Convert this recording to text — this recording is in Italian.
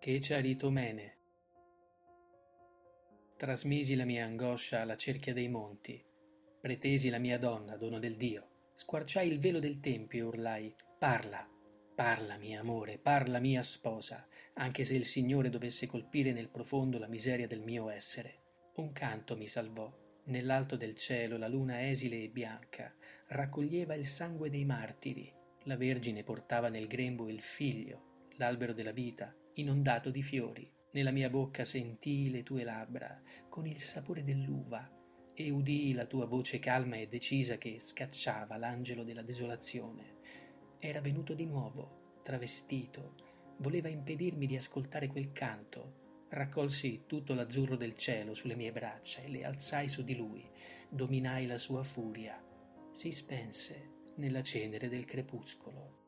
Che Charitomene. Trasmisi la mia angoscia alla cerchia dei monti, pretesi la mia donna, dono del Dio, squarciai il velo del tempio e urlai: parla, parla mia amore, parla mia sposa, anche se il Signore dovesse colpire nel profondo la miseria del mio essere. Un canto mi salvò. Nell'alto del cielo la luna esile e bianca raccoglieva il sangue dei martiri. La Vergine portava nel grembo il figlio, l'albero della vita, inondato di fiori. Nella mia bocca sentii le tue labbra con il sapore dell'uva e udii la tua voce calma e decisa che scacciava l'angelo della desolazione. Era venuto di nuovo, travestito, voleva impedirmi di ascoltare quel canto. Raccolsi tutto l'azzurro del cielo sulle mie braccia e le alzai su di lui, dominai la sua furia. Si spense nella cenere del crepuscolo.